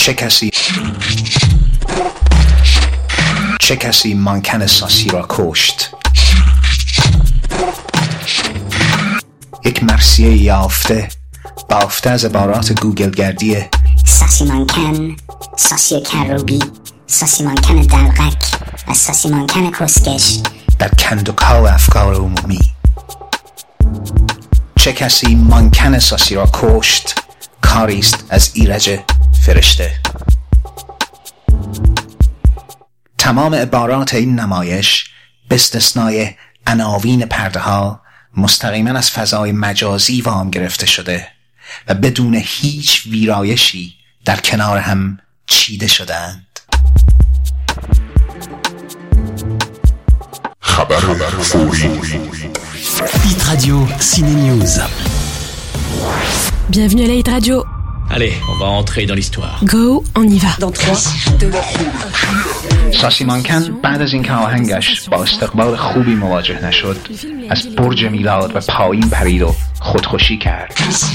چه کسی مانکن ساسی را کشت؟ یک مرثیه یافته بافته از عبارات گوگل گردی ساسی مانکن، ساسی کروبی، ساسی مانکن دلغک و ساسی مانکن کسکش در کندوکاو افکار عمومی. چه کسی مانکن ساسی را کشت؟ کاریست از ایرج فرشته. تمام عبارات این نمایش به استثنای عناوین پرده ها مستقیما از فضای مجازی وام گرفته شده و بدون هیچ ویرایشی در کنار هم چیده شدند. خبر فوری. Hit Radio Ciné News. Bienvenue à la Hit Radio. Allez, on va entrer dans l'histoire. Go, on y va. Dans 3, 2, ساسی مانکن بعد از اینکه آهنگش با استقبال خوبی مواجه نشد، از برج میلاد و پایین پرید و خودکشی کرد.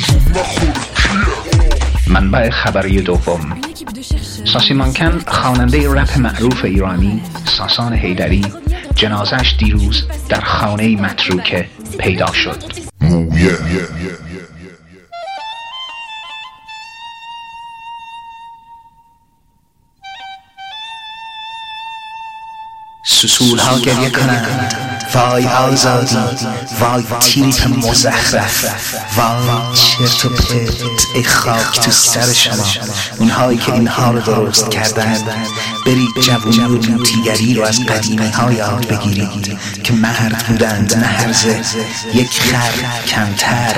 منبع خبری دوم: ساسی مانکن خواننده رپ معروف ایرانی ساسان حیدری جنازه‌اش دیروز در خانه متروکه پیدا شد. مویه. سسول ها گریه کنند وای آزادی، وای تیپ مزخرف، وای چرت و پرت، ای خاک تو سر شما اونهایی که اینها رو درست کردند. برید جوونی و لوتیگری رو از قدیمه ها یاد بگیرید که مرد بودند نه هرزه، یک خر کمتر.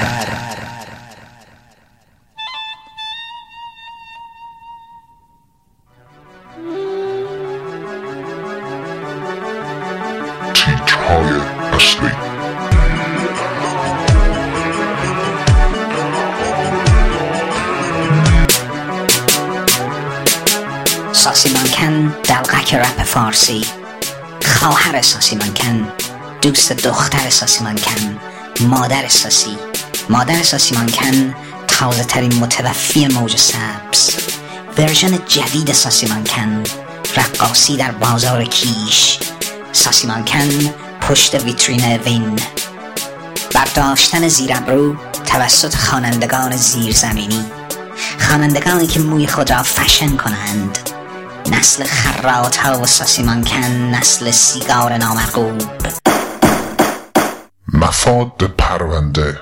تیک‌های اصلی. ساسی مانکن دلغک رپ فارسی، خواهر ساسی مانکن، دوست دختر ساسی مانکن، مادر ساسی مانکن، تازه ترین متوفی موج سبز، ورژن جدید ساسی مانکن، رقاصی در بازار کیش، ساسی مانکن پشت ویترین وین، برداشتن زیرابرو توسط خوانندگان زیرزمینی، خوانندگانی که موی خود را فشن کنند، نسل خرات ها و ساسی مانکن، نسل سیگار نامرغوب. مفاد پرونده.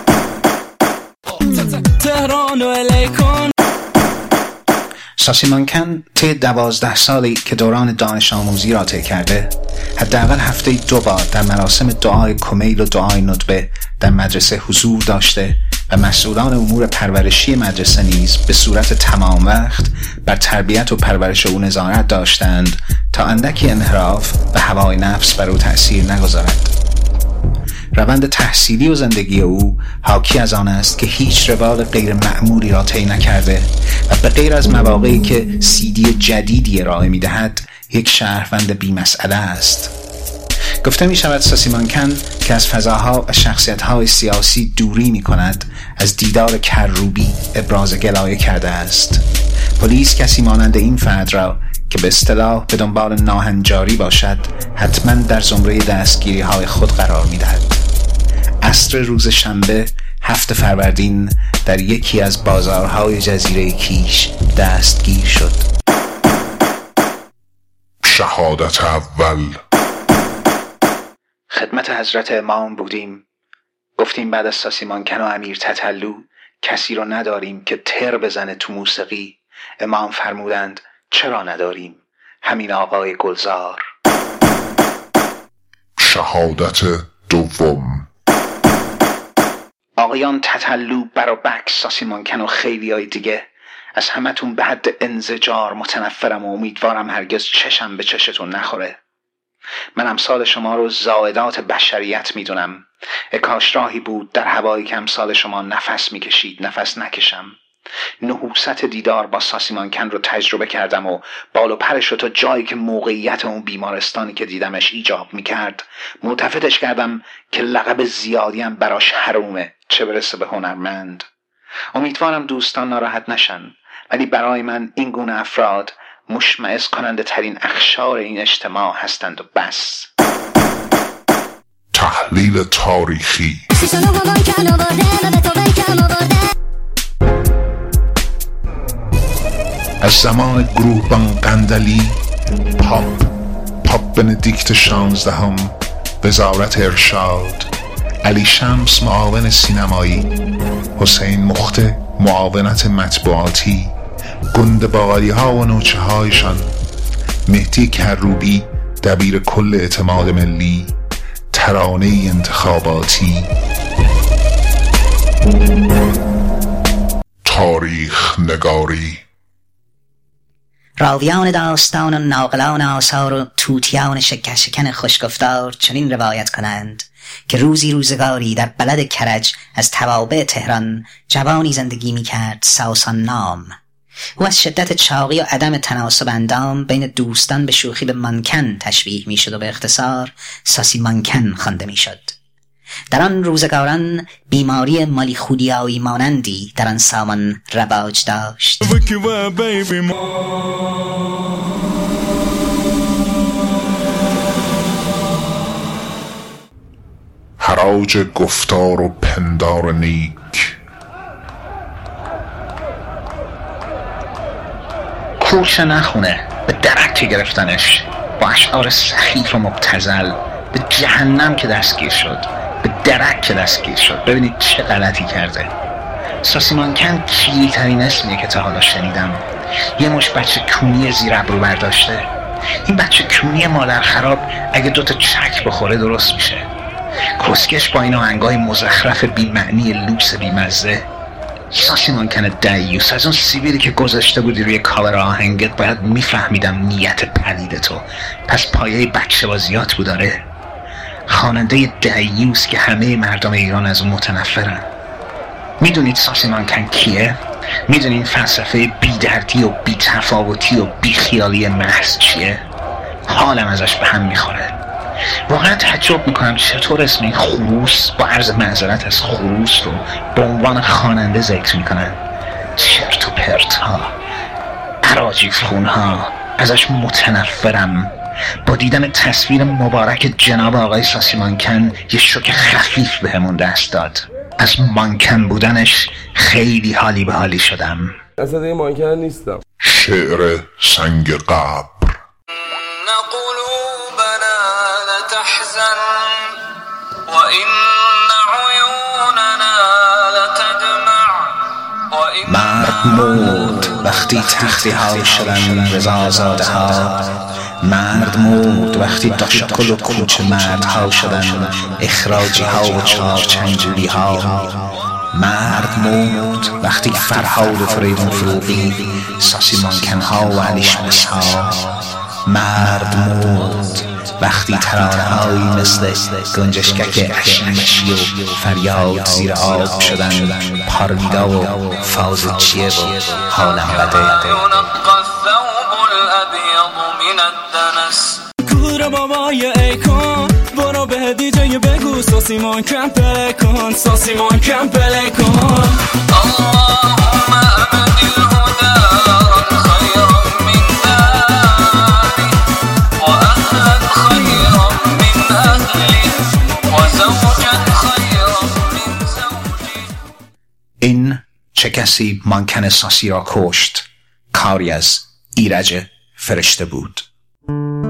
تهران و الیکن. ساسی مانکن طی 12 سالی که دوران دانش آموزی را طی کرده، حداقل هفته 2 بار در مراسم دعای کمیل و دعای ندبه در مدرسه حضور داشته و مسئولان امور پرورشی مدرسه نیز به صورت تمام وقت بر تربیت و پرورش او نظارت داشتند تا اندکی انحراف و هوای نفس بر او تأثیر نگذارد. روند تحصیلی و زندگی او حاکی از آن است که هیچ روال غیر معمولی را طی نکرده و به غیر از مواقعی که CD جدیدی ارائه می‌دهد یک شهروند بی‌مسئله است. گفته می شود ساسی مانکن که از فضاها و شخصیت‌های سیاسی دوری می کند از دیدار کروبی ابراز گلایه کرده است. پلیس کسی مانند این فرد را که به اصطلاح به دنبال ناهنجاری باشد حتما در زمره دستگیری‌های خود قرار می‌دهد. عصر روز شنبه 7 فروردین در یکی از بازارهای جزیره کیش دستگیر شد. شهادت اول. خدمت حضرت امام بودیم، گفتیم بعد از ساسی مانکن و امیر تتلو کسی رو نداریم که تر بزنه تو موسیقی. امام فرمودند چرا نداریم؟ همین آقای گلزار. شهادت دوم. آقایان تتلو، برابک، ساسی مانکن و خیلی های دیگه، از همتون به حد انزجار متنفرم و امیدوارم هرگز چشم به چشتون نخوره. من امثال شما رو زائدات بشریت میدونم. کاش راهی بود در هوایی که امثال شما نفس میکشید نفس نکشم. نحوست دیدار با ساسی مانکن رو تجربه کردم و بال و پرش رو تا جایی که موقعیت اون بیمارستانی که دیدمش ایجاب میکرد ملتفتش کردم که لقب زیادیم براش حرومه، چه برسه به هنرمند. امیدوارم دوستان ناراحت نشن. ولی برای من این گونه افراد مشمئز کننده ترین اخشار این اجتماع هستند و بس. تحلیل تاریخی. از زمان گروهبان قندلی، پاپ بندیکت 16، وزارت ارشاد، علی شمس معاون سینمایی، حسین مخته معاونت مطبوعاتی، گنده‌باقالی ها و نوچه هایشان، مهدی کروبی دبیر کل اعتماد ملی، ترانه انتخاباتی. تاریخ نگاری. راویان داستان و ناقلان آثار و توتیان شکن خوشگفتار چنین روایت کنند که روزگاری در بلد کرج از توابع تهران جوانی زندگی می کرد ساسان نام. او از شدت چاقی و عدم تناسب اندام بین دوستان به شوخی به مانکن تشبیه می شد و به اختصار ساسی مانکن خوانده می شد. در آن روزگاران بیماری مالی خودیایی مانندی در آن سامان رواج داشت. حراج گفتار و پندار نیک. کورس نخونه، به درک گرفتنش، با اشعار سخیف و مبتذل به جهنم که دستگیر شد، به درک که دستگیر شد. ببینید چه غلطی کرده. ساسی مانکن کیری ترین اسمیه که تا حالا شنیدم. یه مش بچه کونی زیر ابرو برداشته. این بچه کونی مادر خراب اگه دوتا چک بخوره درست میشه. کسکش با این آهنگای مزخرف بی‌معنی لوس بی‌مزه. ساسی مانکن دیوس، از اون سیبیلی که گذاشته بودی روی کاور آهنگت باید میفهمیدم نیت پلید تو، پس پایه بچه بازیات بود. داره خواننده دیوس که همه مردم ایران از اون متنفرن. میدونید ساسی مانکن کیه؟ میدونید فلسفه بی‌دردی و بی‌تفاوتی و بی‌خیالی محض چیه؟ حالم ازش به هم میخوره. واقعا تعجب میکنم چطور اسم این خروس با عرض معذرت از خروس رو به عنوان خواننده ذکر میکنن. چرت و پرت ها، اراجیف خون ها. ازش متنفرم. با دیدن تصویر مبارک جناب آقای ساسی مانکن یه شوک خفیف بهمون دست داد. از مانکن بودنش خیلی حالی به حالی شدم. اصلا دیگه مانکن نیستم. شعر سنگ قبر. مرد مرد وقتی تختی ها شدن رضازاده ها. مرد مرد وقتی داشکل و کوچه مرد ها شدن اخراجی ها و چارچنجوری ها. مرد مرد وقتی فرهاد و فریدون فروغی ساسی مانکن ها و علی شمس ها. مرد مرد وقتی ترانه هایی مثل گنجشکک اشیمشی و فریاد زیر آب شدن پارمیدا و فازچیه و حالم بده. کور بابای ایکون برو به دیجی بگو ساسی مانکن پله کن، ساسی مانکن پله کن. اللهم امد الهدى خيرا من داري واهلا خيرا من اهلي وزوجا خيرا من زوجي. این چه کسی مانکن ساسی را کشت؟ کاری از ایرج فرشته بود.